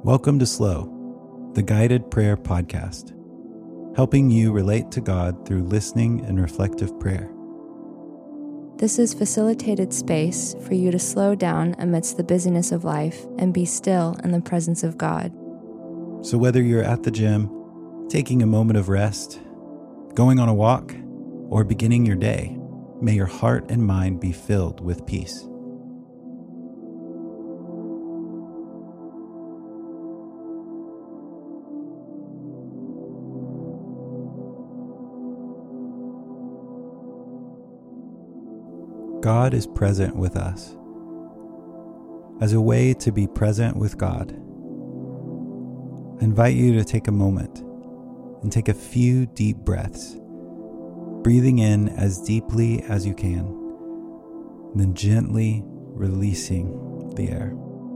Welcome to Slow, the guided prayer podcast, helping you relate to God through listening and reflective prayer. This is facilitated space for you to slow down amidst the busyness of life and be still in the presence of God. So whether you're at the gym, taking a moment of rest, going on a walk, or beginning your day, may your heart and mind be filled with peace. God is present with us. As a way to be present with God, I invite you to take a moment and take a few deep breaths, breathing in as deeply as you can, and then gently releasing the air.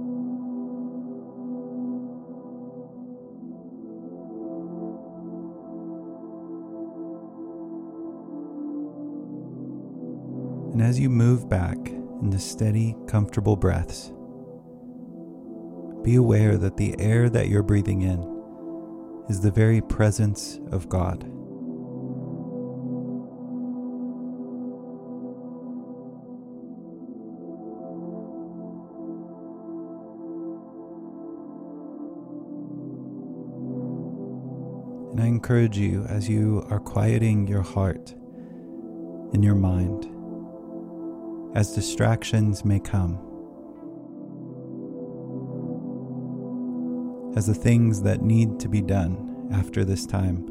And as you move back into steady, comfortable breaths, be aware that the air that you're breathing in is the very presence of God. And I encourage you, as you are quieting your heart and your mind, as distractions may come, as the things that need to be done after this time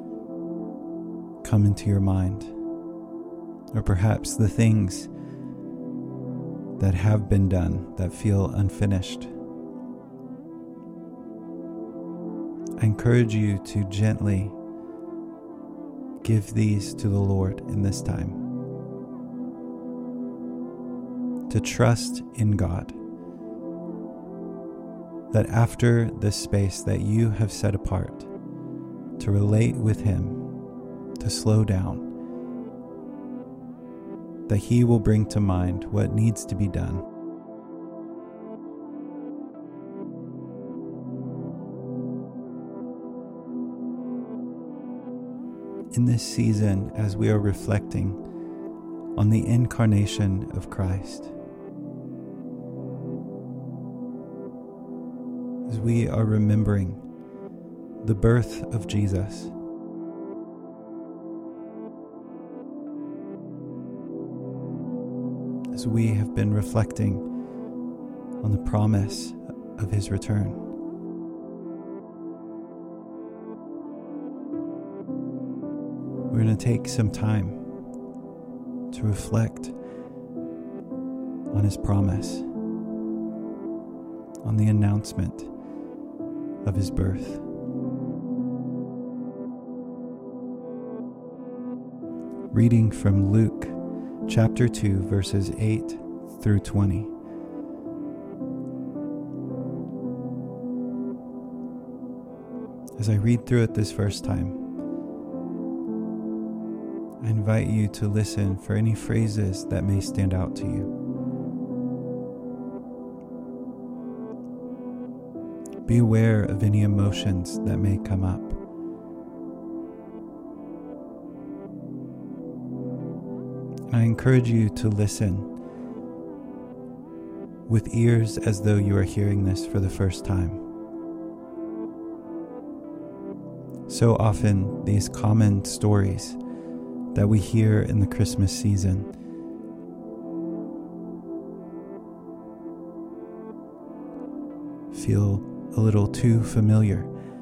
come into your mind, or perhaps the things that have been done that feel unfinished, I encourage you to gently give these to the Lord in this time. To trust in God, that after this space that you have set apart to relate with Him, to slow down, that He will bring to mind what needs to be done. In this season, as we are reflecting on the incarnation of Christ, as we are remembering the birth of Jesus, as we have been reflecting on the promise of His return, we're going to take some time to reflect on His promise, on the announcement of His birth. Reading from Luke chapter 2, verses 8 through 20. As I read through it this first time, I invite you to listen for any phrases that may stand out to you. Be aware of any emotions that may come up. And I encourage you to listen with ears as though you are hearing this for the first time. So often, these common stories that we hear in the Christmas season feel a little too familiar,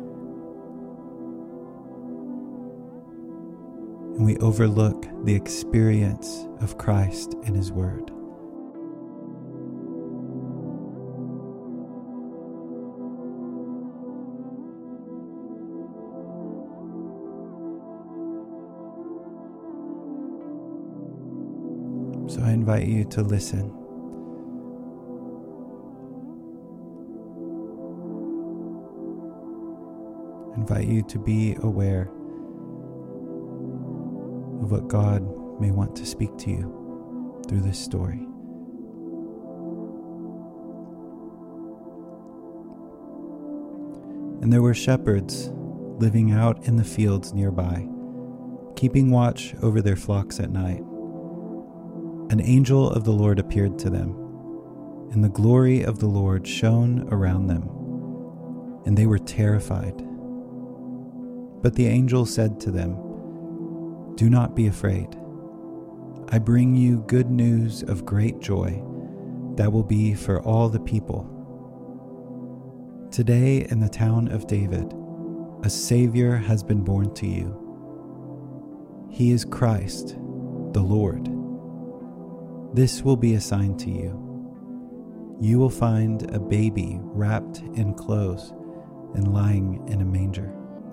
and we overlook the experience of Christ and His Word. So I invite you to listen. I invite you to be aware of what God may want to speak to you through this story. And there were shepherds living out in the fields nearby, keeping watch over their flocks at night. An angel of the Lord appeared to them, and the glory of the Lord shone around them, and they were terrified. But the angel said to them, "Do not be afraid. I bring you good news of great joy that will be for all the people. Today in the town of David, a Savior has been born to you. He is Christ, the Lord. This will be a sign to you. You will find a baby wrapped in clothes and lying in a manger."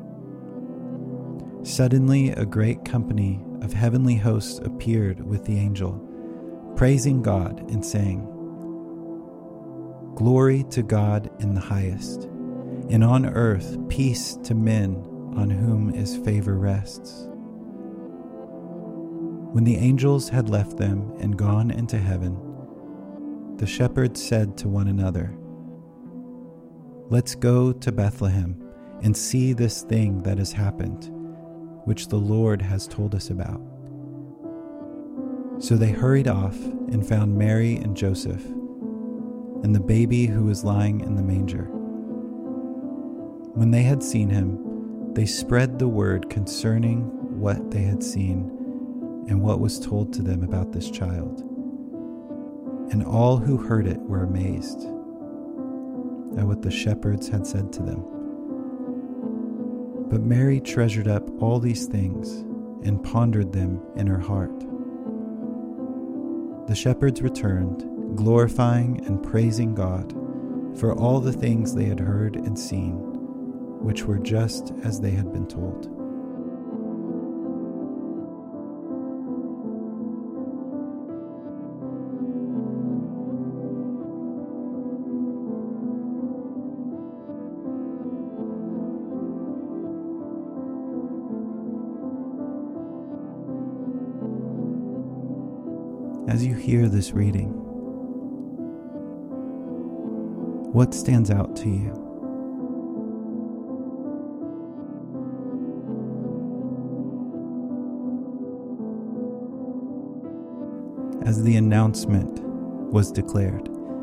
Suddenly, a great company of heavenly hosts appeared with the angel, praising God and saying, "Glory to God in the highest, and on earth peace to men on whom his favor rests." When the angels had left them and gone into heaven, the shepherds said to one another, "Let's go to Bethlehem and see this thing that has happened, which the Lord has told us about." So they hurried off and found Mary and Joseph, and the baby who was lying in the manger. When they had seen him, they spread the word concerning what they had seen and what was told to them about this child. And all who heard it were amazed at what the shepherds had said to them. But Mary treasured up all these things and pondered them in her heart. The shepherds returned, glorifying and praising God for all the things they had heard and seen, which were just as they had been told. As you hear this reading, what stands out to you? As the announcement was declared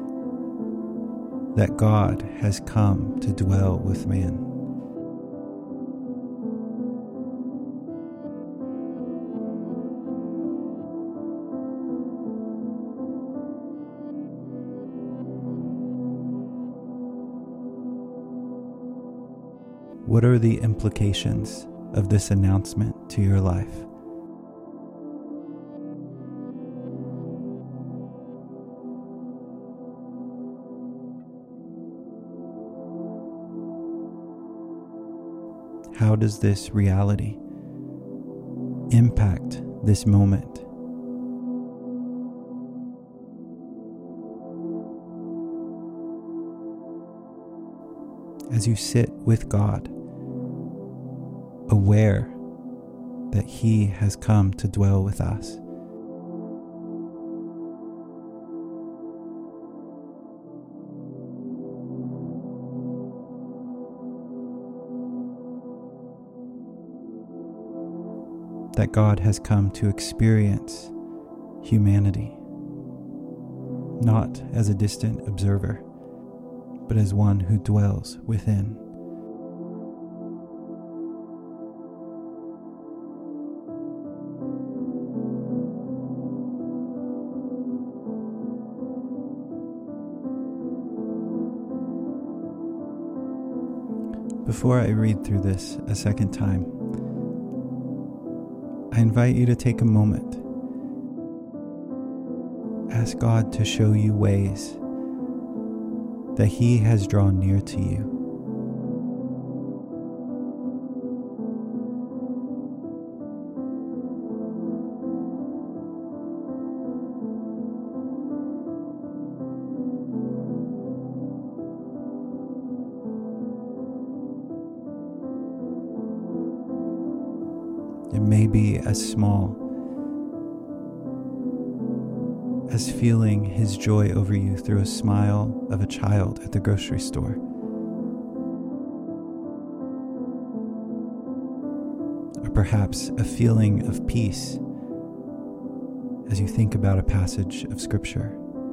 that God has come to dwell with man, what are the implications of this announcement to your life? How does this reality impact this moment? As you sit with God, aware that He has come to dwell with us. That God has come to experience humanity, not as a distant observer, but as one who dwells within. Before I read through this a second time, I invite you to take a moment. Ask God to show you ways that He has drawn near to you. It may be as small as feeling His joy over you through a smile of a child at the grocery store. perhaps a feeling of peace as you think about a passage of Scripture.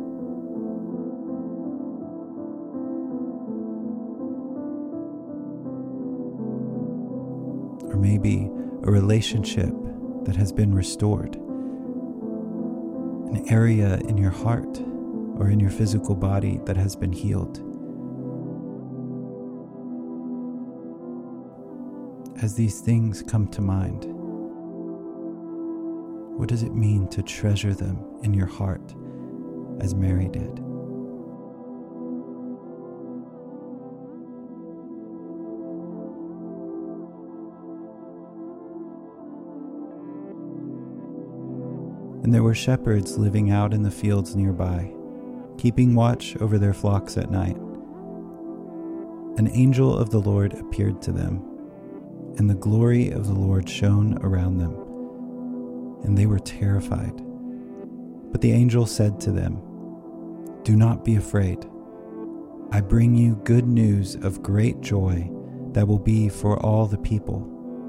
Or maybe a relationship that has been restored, an area in your heart or in your physical body that has been healed. As these things come to mind, what does it mean to treasure them in your heart as Mary did? And there were shepherds living out in the fields nearby, keeping watch over their flocks at night. An angel of the Lord appeared to them, and the glory of the Lord shone around them, and they were terrified. But the angel said to them, "Do not be afraid. I bring you good news of great joy that will be for all the people.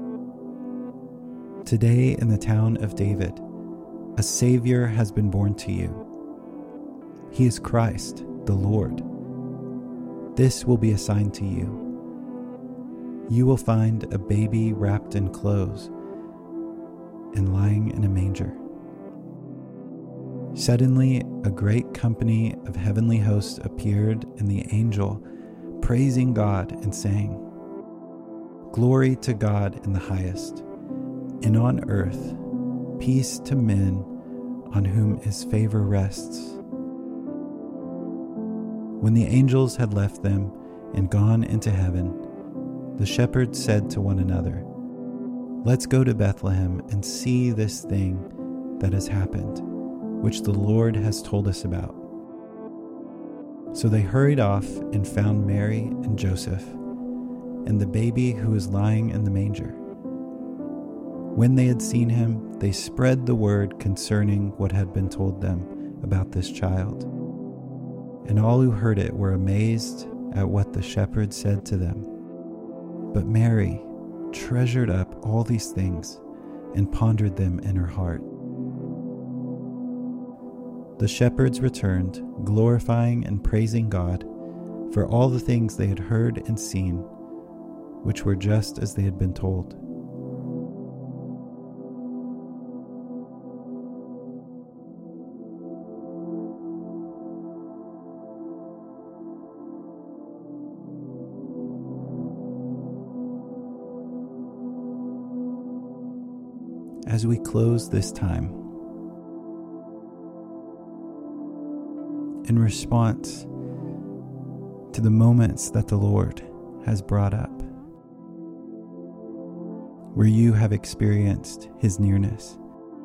Today in the town of David, a Savior has been born to you. He is Christ, the Lord. This will be a sign to you. You will find a baby wrapped in clothes and lying in a manger." Suddenly, a great company of heavenly hosts appeared, and the angel, praising God and saying, "Glory to God in the highest, and on earth, peace to men on whom his favor rests." When the angels had left them and gone into heaven, the shepherds said to one another, "Let's go to Bethlehem and see this thing that has happened, which the Lord has told us about." So they hurried off and found Mary and Joseph and the baby who was lying in the manger. When they had seen him, they spread the word concerning what had been told them about this child. And all who heard it were amazed at what the shepherds said to them. But Mary treasured up all these things and pondered them in her heart. The shepherds returned, glorifying and praising God for all the things they had heard and seen, which were just as they had been told. As we close this time, in response to the moments that the Lord has brought up, where you have experienced His nearness,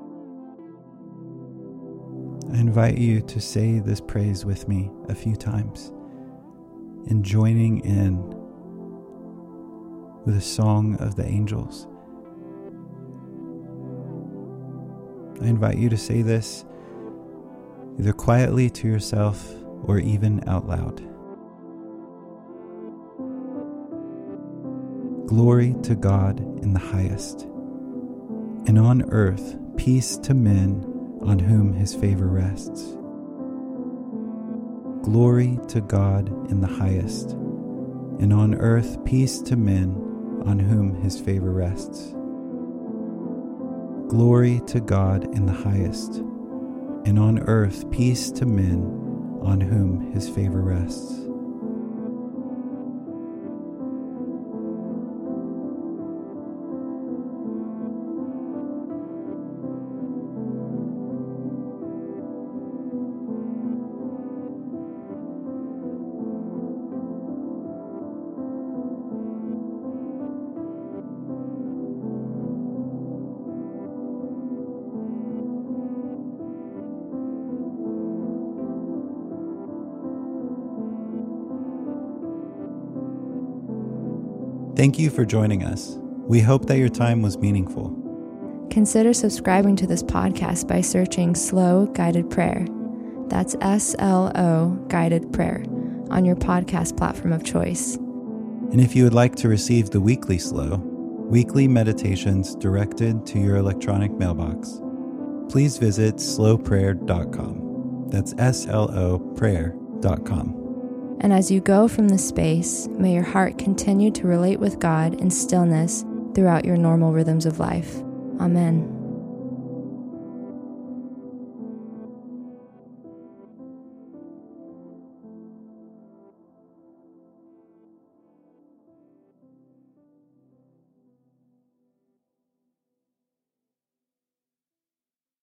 I invite you to say this praise with me a few times, in joining in with a song of the angels. I invite you to say this either quietly to yourself or even out loud. Glory to God in the highest, and on earth peace to men on whom his favor rests. Glory to God in the highest, and on earth peace to men on whom his favor rests. Glory to God in the highest, and on earth peace to men on whom his favor rests. Thank you for joining us. We hope that your time was meaningful. Consider subscribing to this podcast by searching Slow Guided Prayer. That's SLO Guided Prayer on your podcast platform of choice. And if you would like to receive the weekly Slow, weekly meditations directed to your electronic mailbox, please visit slowprayer.com. That's SLO prayer.com. And as you go from the space, may your heart continue to relate with God in stillness throughout your normal rhythms of life. Amen.